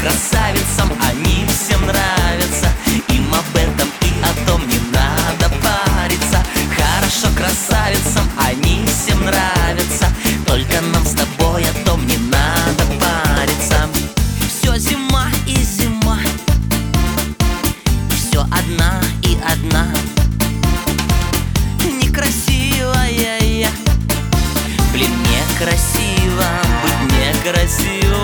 красавицам они всем нравятся. Им об этом и о том не надо париться. Хорошо красавицам они всем нравятся. Только нам с тобой о том не надо париться. Все зима и зима, все одна и одна. Некрасивая я, блин, некрасиво быть некрасивой.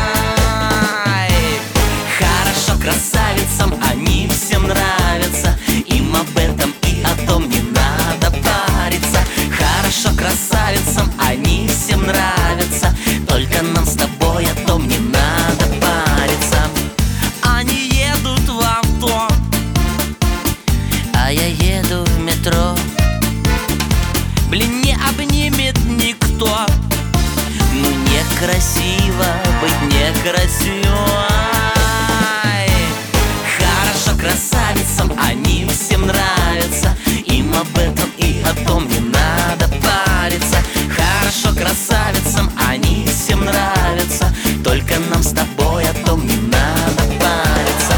Хорошо красавицам они всем нравятся. Им об этом и о том не надо париться. Хорошо красавицам они всем нравятся. Только нам с тобой о том не надо париться. Они едут в авто, а я еду в метро. Блин, не обнимет никто. Ну некрасиво быть некрасивой. Хорошо красавицам они всем нравятся. Им об этом и о том не надо париться. Хорошо красавицам они всем нравятся. Только нам с тобой о том не надо париться.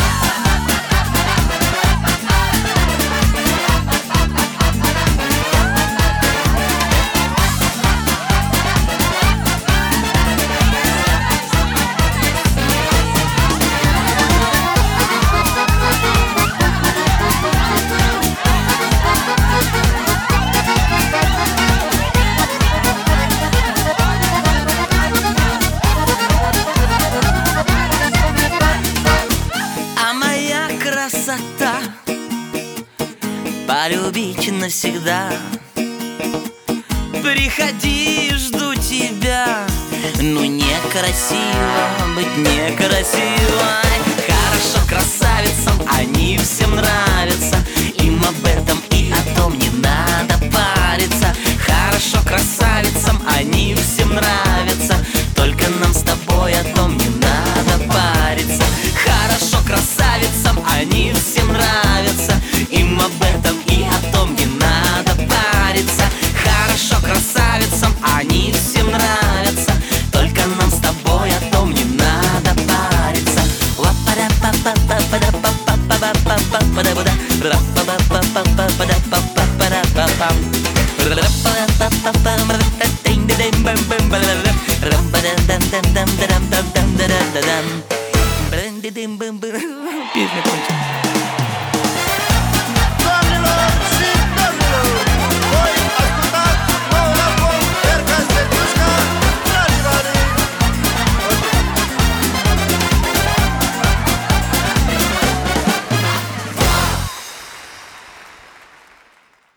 Красота полюбить навсегда. Приходи, жду тебя. Ну некрасиво быть некрасивой. Хорошо красавицам они всем нравятся. Им об этом и о том не надо париться. Хорошо красавицам они всем нравятся. Только нам с тобой о том не надо париться. Хорошо красавицам они всем нравятся. Им об этом и о том не надо париться. Хорошо красавицам они всем нравятся. Только нам с тобой о том не надо париться. Песня кончилась.